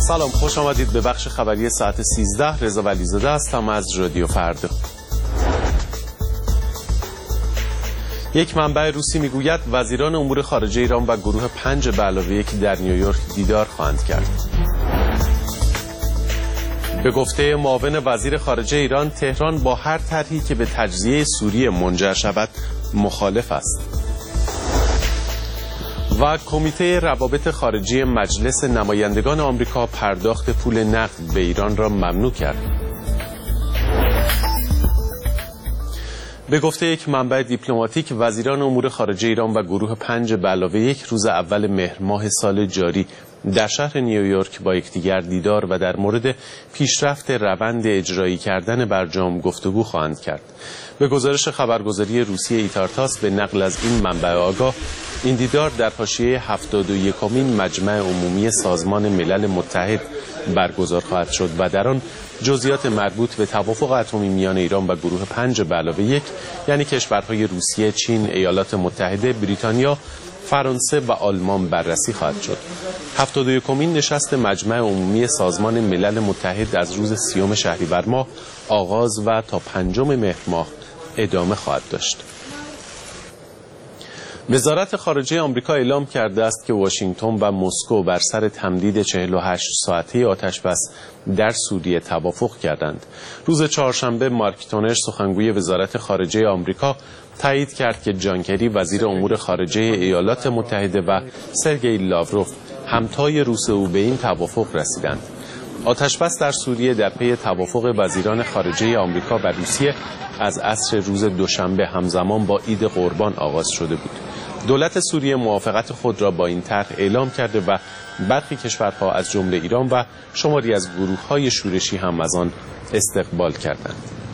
سلام، خوش آمدید به بخش خبری ساعت 13. رضا ولیزاده هستم از رادیو فردا. یک منبع روسی میگوید وزیران امور خارجه ایران و گروه 5+1 در نیویورک دیدار خواهند کرد. به گفته معاون وزیر خارجه ایران، تهران با هر طرحی که به تجزیه سوریه منجر شود مخالف است. و کمیته روابط خارجی مجلس نمایندگان آمریکا پرداخت پول نقد به ایران را ممنوع کرد. به گفته یک منبع دیپلماتیک، وزیران امور خارجه ایران و گروه 5+1 روز اول مهر ماه سال جاری در شهر نیویورک با یکدیگر دیدار و در مورد پیشرفت روند اجرایی کردن برجام گفتگو خواهند کرد. به گزارش خبرگزاری روسیه ایتارتاس به نقل از این منبع آگاه، این دیدار در حاشیه 71مین مجمع عمومی سازمان ملل متحد برگزار خواهد شد و در آن جزئیات مربوط به توافق اتمی میان ایران و گروه 5+1 یعنی کشورهای روسیه، چین، ایالات متحده، بریتانیا، فرانسه و آلمان بررسی خواهد شد. 71مین نشست مجمع عمومی سازمان ملل متحد از روز 30 شهریور ماه آغاز و تا 5 مهر ماه ادامه خواهد داشت. وزارت خارجه آمریکا اعلام کرده است که واشنگتن و مسکو بر سر تمدید 48 ساعته آتش‌بس در سوریه توافق کردند. روز چهارشنبه مارک تونر، سخنگوی وزارت خارجه آمریکا، تایید کرد که جان کری، وزیر امور خارجه ایالات متحده، و سرگئی لاوروف، همتای روس او، به این توافق رسیدند. آتش‌بس در سوریه در پی توافق وزیران خارجه آمریکا و روسیه از عصر روز دوشنبه همزمان با عید قربان آغاز شده بود. دولت سوریه موافقت خود را با این طرح اعلام کرده و برخی کشورها از جمله ایران و شماری از گروه‌های شورشی هم از آن استقبال کردند.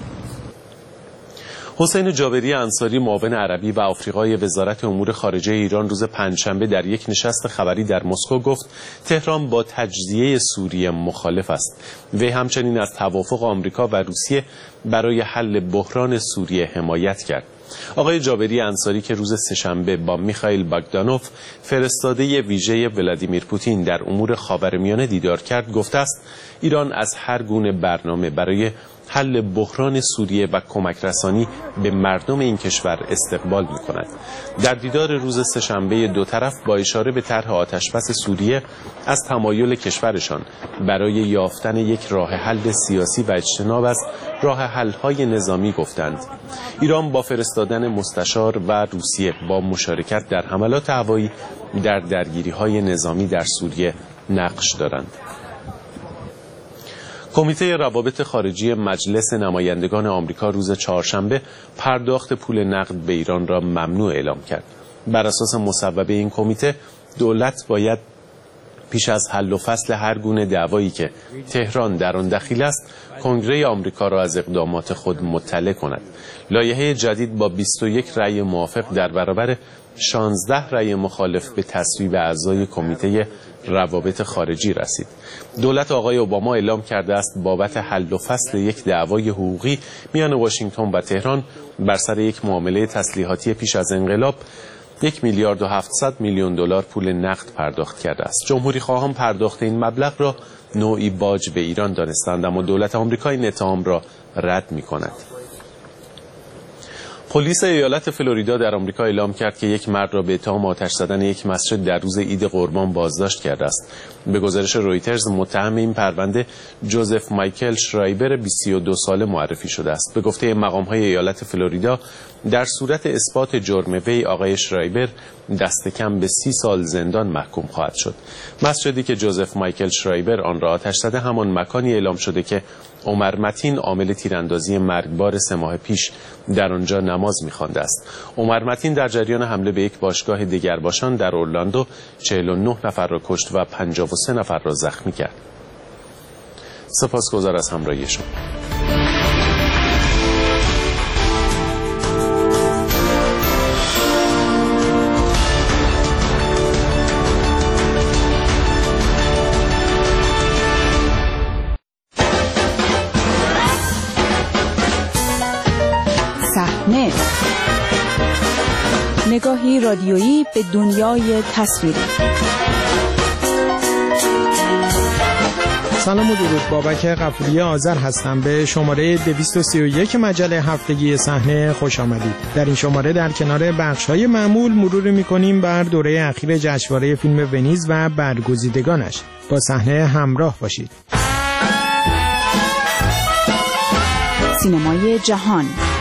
حسین جابری انصاری، معاون عربی و آفریقای وزارت امور خارجه ایران، روز پنجشنبه در یک نشست خبری در مسکو گفت تهران با تجزیه سوریه مخالف است. وی همچنین از توافق آمریکا و روسیه برای حل بحران سوریه حمایت کرد. آقای جابری انصاری که روز سه‌شنبه با میخائیل باگدانوف، فرستاده ویژه ولادیمیر پوتین در امور خاورمیانه دیدار کرد، گفته است ایران از هر گونه برنامه برای حل بحران سوریه و کمک رسانی به مردم این کشور استقبال می‌کند. در دیدار روز سه‌شنبه دو طرف با اشاره به طرح آتش‌بس سوریه از تمایل کشورشان برای یافتن یک راه حل سیاسی و اجتناب از راه حل‌های نظامی گفتند. ایران با فرستادن مستشار و روسیه با مشارکت در حملات هوایی در درگیری‌های نظامی در سوریه نقش دارند. کمیته روابط خارجی مجلس نمایندگان آمریکا روز چهارشنبه پرداخت پول نقد به ایران را ممنوع اعلام کرد. بر اساس مصوبه این کمیته، دولت باید پیش از حل و فصل هر گونه دعوایی که تهران در آن دخیل است، کنگره آمریکا را از اقدامات خود مطلع کند. لایحه جدید با 21 رأی موافق در برابر 16 رأی مخالف به تصویب اعضای کمیته روابط خارجی رسید. دولت آقای اوباما اعلام کرده است بابت حل و فصل یک دعوای حقوقی میان واشنگتن و تهران بر سر یک معامله تسلیحاتی پیش از انقلاب 1,700,000,000 دلار پول نقد پرداخت کرده است. جمهوری خواهان پرداخت این مبلغ را نوعی باج به ایران دانستند، اما دولت آمریکا این اتهام را رد می‌کند. پلیس ایالت فلوریدا در آمریکا اعلام کرد که یک مرد را به اتهام آتش زدن یک مسجد در روز عید قربان بازداشت کرده است. به گزارش رویترز، متهم این پرونده جوزف مایکل شرایبر 22 ساله معرفی شده است. به گفته مقام‌های ایالت فلوریدا، در صورت اثبات جرم وی، آقای شرایبر دست کم به 30 سال زندان محکوم خواهد شد. مسجدی که جوزف مایکل شرایبر آن را آتش زده همان مکانی اعلام شده که عمر متین، عامل تیراندازی مرگبار 3 ماه پیش، در آنجا نماز می‌خوانده است. عمر متین در جریان حمله به یک باشگاه دگرباشان در اورلاندو 49 نفر را کشت و 53 نفر را زخمی کرد. سپاسگزار از همراهی شما. نگاهی رادیویی به دنیای تصویری. سلام و درود. بابک غفوری آذر هستم. به شماره 231 مجله هفتگی صحنه خوش آمدید. در این شماره در کنار بخش‌های معمول مرور می‌کنیم بر دوره اخیر جشنواره فیلم ونیز و برگزیدگانش. با صحنه همراه باشید. سینمای جهان.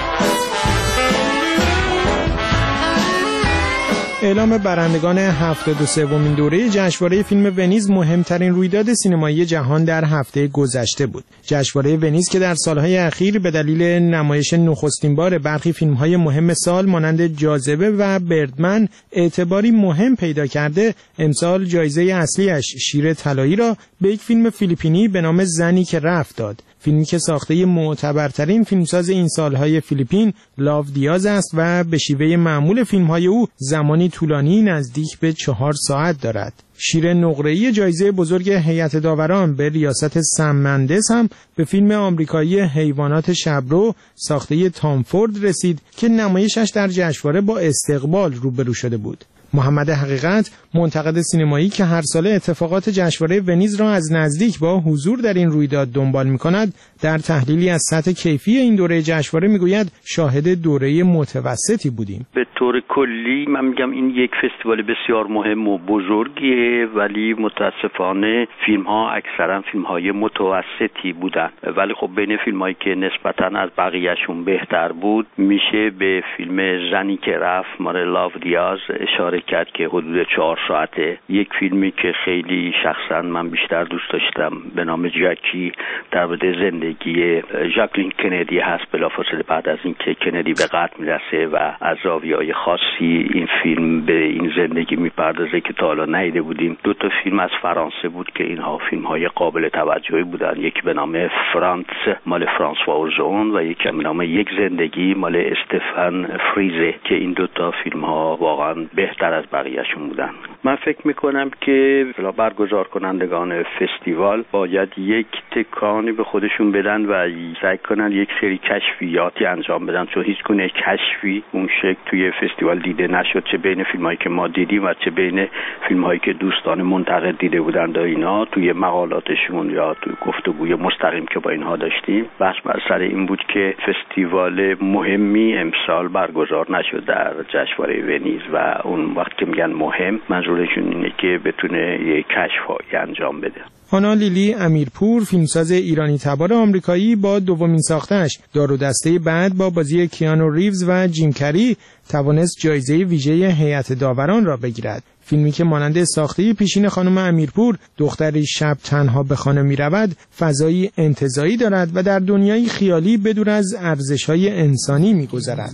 اعلام برندگان 73مین دوره جشنواره فیلم ونیز مهمترین رویداد سینمایی جهان در هفته گذشته بود. جشنواره ونیز که در سالهای اخیر به دلیل نمایش نخستین بار برخی فیلم‌های مهم سال مانند جاذبه و بردمن اعتباری مهم پیدا کرده، امسال جایزه اصلیش شیر طلایی را به یک فیلم فیلیپینی به نام زنی که رفت داد. فیلمی که ساخته معتبرترین فیلمساز این سالهای فیلیپین لاو دیاز است و به شیوه معمول فیلم‌های او زمانی طولانی نزدیک به 4 ساعت دارد. شیر نقره‌ای جایزه بزرگ هیئت داوران به ریاست سم مندس هم به فیلم آمریکایی حیوانات شبرو ساخته تام فورد رسید که نمایشش در جشنواره با استقبال روبرو شده بود. محمد حقیقت، منتقد سینمایی که هر ساله اتفاقات جشنواره ونیز را از نزدیک با حضور در این رویداد دنبال می‌کند، در تحلیلی از سطح کیفی این دوره جشنواره می‌گوید شاهد دوره متوسطی بودیم. به طور کلی من میگم این یک فستیوال بسیار مهم و بزرگیه، ولی متاسفانه فیلم‌ها اکثرا فیلم‌های متوسطی بودن، ولی خب بین فیلم‌هایی که نسبتاً از بقیه‌شون بهتر بود میشه به فیلم زنی که رفت مال لاو دیاز اشاره کرد که حدود 4 ساعته. یک فیلمی که خیلی شخصا من بیشتر دوست داشتم به نام جاکی، در مورد زندگی ژاکلین کندی هست بلافاصله بعد از اینکه کندی به قتل میرسه و از زاویه‌های خاصی این فیلم به این زندگی میپردازه که تا حالا ندیده بودیم. 2 تا فیلم از فرانسه بود که اینها فیلم‌های قابل توجهی بودن، یکی به نام فرانس مال فرانسوا اوزون و یکی به نام یک زندگی مال استفان فریزه که این 2 تا فیلم‌ها واقعا بهتر از بقیه‌شون بودن. من فکر میکنم که برگزار کنندگان فستیوال باید یک تکانی به خودشون بدن و سعی کنن یک سری کشفیاتی انجام بدن، چون هیچ گونه کشفی اون شکل توی فستیوال دیده نشد، چه بین فیلمایی که ما دیدیم و چه بین فیلمایی که دوستان منتقد دیده بودند. اینا توی مقالاتشون یا توی گفتگوی مستقیم که با اینها داشتیم بحث بر سر این بود که فستیوال مهمی امسال برگزار نشد در جشنواره ونیز و اون وقت که میگن مهم منظورشون اینه که بتونه یک کشف‌هایی انجام بده. هانا لیلی امیرپور، فیلمساز ایرانی تبار آمریکایی، با دومین ساخته‌اش دار و دسته بعد با بازی کیانو ریوز و جیم کری توانست جایزه ویژه هیئت داوران را بگیرد. فیلمی که مانند ساخته پیشین خانم امیرپور، دختری شب تنها به خانه می‌رود، فضایی انتزاعی دارد و در دنیایی خیالی بدور از ارزش‌های انسانی می‌گذرد.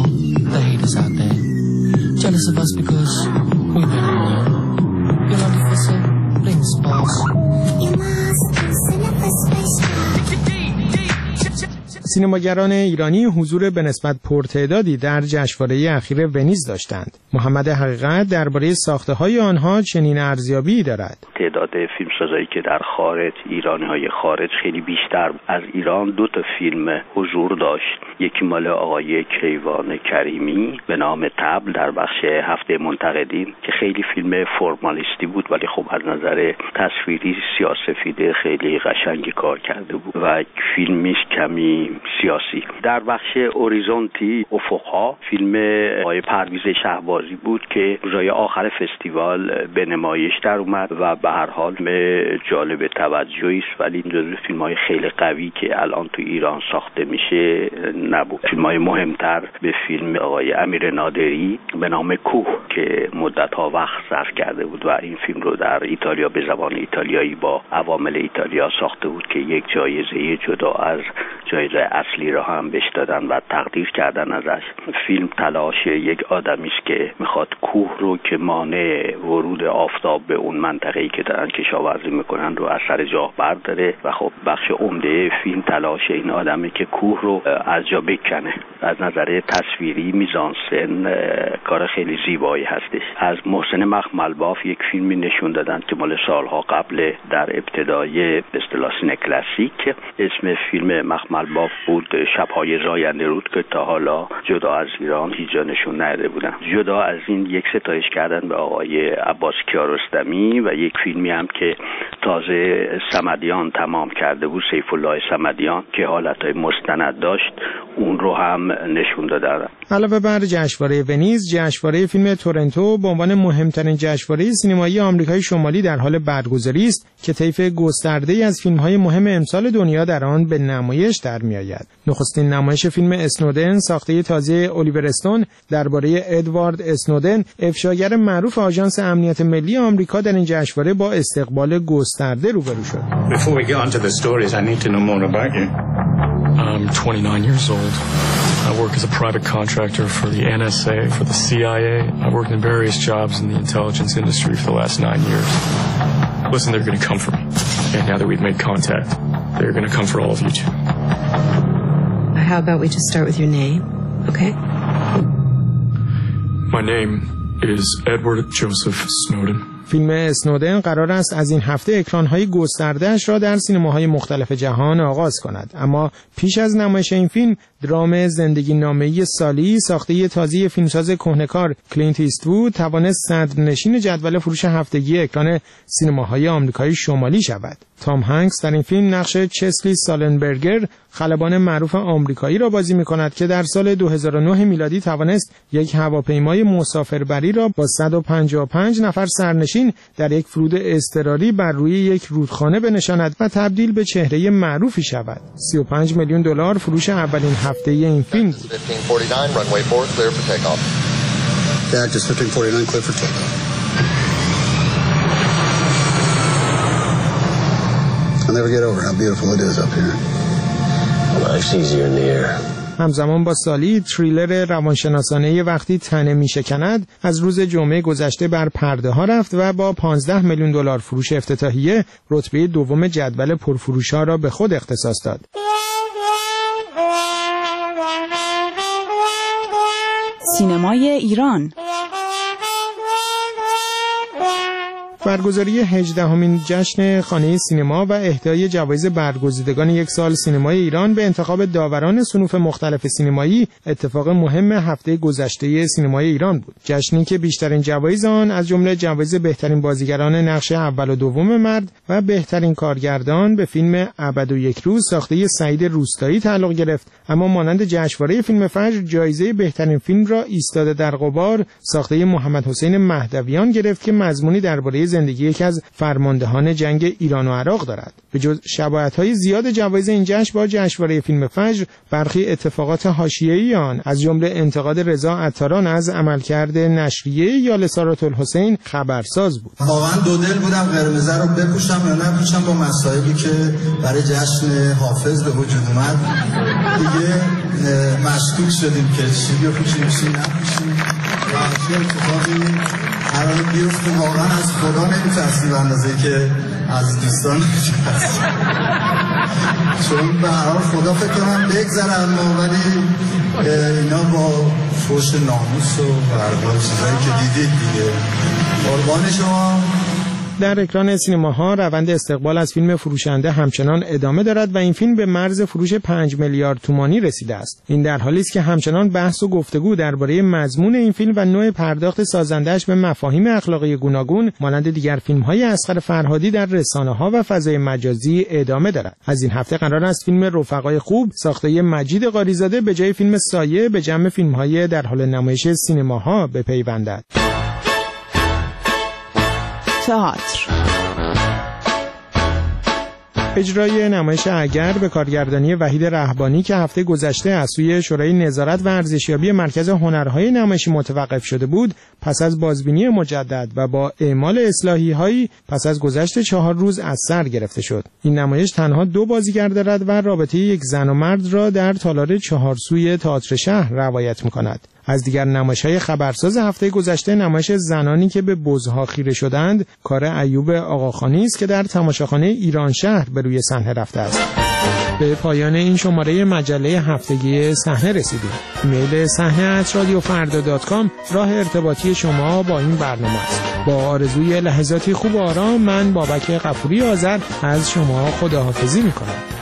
سینماگران ایرانی حضور به نسبت پرتعدادی در جشنواره اخیر ونیز داشتند. محمد حقیقت درباره ساخته‌های آنها چنین ارزیابی دارد: تعداد فیلمسازایی که در خارج، ایرانی‌های خارج خیلی بیشتر. از ایران 2 تا فیلم حضور داشت، یکی مال آقای کیوان کریمی به نام تبل در بخش هفته منتقدین که خیلی فیلم فرمالیستی بود ولی خب از نظر تصویری سیاه‌سفید خیلی قشنگی کار کرده بود و فیلمش کمی سیاسی. در بخش اوریزونتی افق‌ها فیلم آقای پرویز شهبازی بود که روزهای آخر فستیوال به نمایش در اومد و به هر حال جالب توجهی است، ولی این جزو فیلم‌های خیلی قوی که الان تو ایران ساخته میشه نبود. فیلم‌های مهمتر به فیلم آقای امیر نادری به نام کوه که مدت‌ها وقت صرف کرده بود و این فیلم رو در ایتالیا به زبان ایتالیایی با عوامل ایتالیا ساخته بود که یک جایزه جدا از جایزه اصلی را هم بهش دادن و تقدیر کردن ازش. فیلم تلاش یک آدمی است که میخواد کوه رو که مانع ورود آفتاب به اون منطقه‌ای که دارن کشاورزی میکنن رو از سر جا برداره و خب بخش عمده فیلم تلاش این آدمی که کوه رو از جا بکنه. از نظر تصویری میزانسن کار خیلی زیبایی هستش. از محسن مخملباف یک فیلمی نشون دادن که مال سالها قبل در ابتدای به اصطلاح سینه کلاسیک. اسم فیلم مخملباف بود شب‌های زاینده رود که تا حالا جدا از ایران هیچ جا نشون نداده بودن. جدا از این یک ستایش کردن به آقای عباس کیارستمی و یک فیلمی هم که تازه صمدیان تمام کرده بود، سیف الله صمدیان، که حالتهای مستند داشت، اون رو هم نشون دادن. علاوه بر جشنواره ونیز، جشنواره فیلم تورنتو به عنوان مهمترین جشنواره سینمایی آمریکای شمالی در حال برگزاری است که طیف گسترده‌ای از فیلم‌های مهم امسال دنیا در آن به نمایش در می‌آید. نخستین نمایش فیلم اسنودن ساخته تازه الیور استون درباره ادوارد اسنودن، افشاگر معروف آژانس امنیت ملی آمریکا، در این جشنواره با استقبال گسترده روبرو شد. Before we get onto the stories, I need to know more about you. I'm 29 years old. I work as a private contractor for the NSA, for the CIA. I've worked in various jobs in the intelligence industry for the last 9 years. Listen, they're going to come for me. And now that we've made contact, they're going to come for all of you too. How about we just start with your name, okay? My name is Edward Joseph Snowden. فیلم اسنودن قرار است از این هفته اکران‌های گسترده‌اش را در سینماهای مختلف جهان آغاز کند، اما پیش از نمایش این فیلم، درام زندگی نامه‌ای سالی ساخته تازه فیلمساز کهنه‌کار کلینت ایست‌وود توانست صدرنشین جدول فروش هفتگی اکران سینماهای آمریکای شمالی شود. تام هنگس در این فیلم نقش چسلی سالنبرگر، خلبان معروف آمریکایی را بازی می‌کند که در سال 2009 میلادی توانست یک هواپیمای مسافربری را با 155 نفر سرنشین در یک فرود اضطراری بر روی یک رودخانه بنشاند و تبدیل به چهره معروفی شود. $35 میلیون فروش اولین هفته این فیلم بود. I'll never get over how beautiful it is up here. Life's easier in the air. همزمان با سالی، تریلر روانشناسانه وقتی تنه میشکند از روز جمعه گذشته بر پرده ها رفت و با $15 میلیون فروش افتتاحیه رتبه دوم جدول پرفروش ها را به خود اختصاص داد. سینمای ایران برگزاری 18مین جشن خانه سینما و اهدای جوایز برگزیدگان یک سال سینمای ایران به انتخاب داوران صنوف مختلف سینمایی اتفاق مهم هفته گذشته سینمای ایران بود. جشنی که بیشترین جوایز آن از جمله جوایز بهترین بازیگران نقش اول و دوم مرد و بهترین کارگردان به فیلم ابد و یک روز ساخته سعید روستایی تعلق گرفت، اما مانند جشنواره فیلم فجر جایزه بهترین فیلم را ایستاده در غبار ساخته محمد حسین مهدویان گرفت که مضمونی درباره زندگی یکی از فرماندهان جنگ ایران و عراق دارد. به جز شباهت‌های زیاد جوایز این جشن با جشنواره فیلم فجر، برخی اتفاقات حاشیه‌ای آن از جمله انتقاد رضا عطاران از عملکرد نشریه یال سارات الحسین خبرساز بود. واقعا دو دل بودم قرمزه رو بپوشم یا نپوشم با مسائلی که برای جشن حافظ به وجود اومد. دیگه مشکوک شدیم که چی بپوشیم چی نپوشیم. چه اتفاقی قرار بیفته واقعا از خدا نمی‌ترسیم به اندازه‌ای که از دوستان می‌ترسیم، چون به هر حال خدا فکر کنم بگذره، اما ولی اینا با فوش ناموس و برقای چیزایی که دیدید دیگه. قربان شما. در اکران سینماها روند استقبال از فیلم فروشنده همچنان ادامه دارد و این فیلم به مرز فروش 5 میلیارد تومانی رسیده است. این در حالی است که همچنان بحث و گفتگو درباره مضمون این فیلم و نوع پرداخت سازنده‌اش به مفاهیم اخلاقی گوناگون مانند دیگر فیلم‌های اصغر فرهادی در رسانه‌ها و فضای مجازی ادامه دارد. از این هفته قرار است فیلم رفقای خوب ساخته مجید قاریزاده به جای فیلم سایه به جمع فیلم‌های در حال نمایش سینماها بپیوندد. تئاتر اجرای نمایش اگر به کارگردانی وحید رهبانی که هفته گذشته از سوی شورای نظارت و ارزشیابی مرکز هنرهای نمایشی متوقف شده بود، پس از بازبینی مجدد و با اعمال اصلاحی‌هایی پس از گذشت 4 روز از سر گرفته شد. این نمایش تنها 2 بازیگر دارد و رابطه یک زن و مرد را در تالار 4 سوی تئاتر شهر روایت می‌کند. از دیگر نمایش‌های خبرساز هفته گذشته نمایش زنانی که به بزها خیره شدند کار ایوب آقاخانی است که در تماشاخانه ایران شهر به روی صحنه رفته است. به پایان این شماره مجله هفتگی صحنه رسیدیم. ایمیل صحنه@radiofarda.com راه ارتباطی شما با این برنامه است. با آرزوی لحظاتی خوب و آرام، من بابک غفوری آذر از شما خداحافظی می‌کنم.